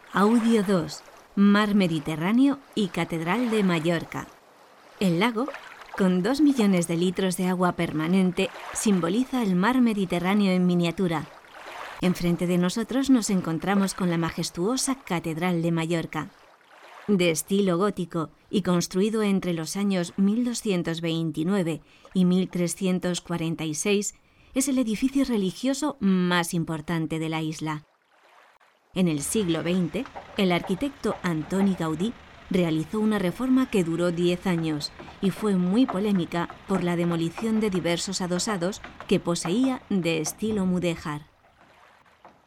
Audio 2, Mar Mediterráneo y Catedral de Mallorca. El lago, con 2 millones de litros de agua permanente, simboliza el mar Mediterráneo en miniatura. Enfrente de nosotros nos encontramos con la majestuosa Catedral de Mallorca. De estilo gótico y construido entre los años 1229 y 1346, es el edificio religioso más importante de la isla. En el siglo XX, el arquitecto Antoni Gaudí realizó una reforma que duró 10 años y fue muy polémica por la demolición de diversos adosados que poseía de estilo mudéjar.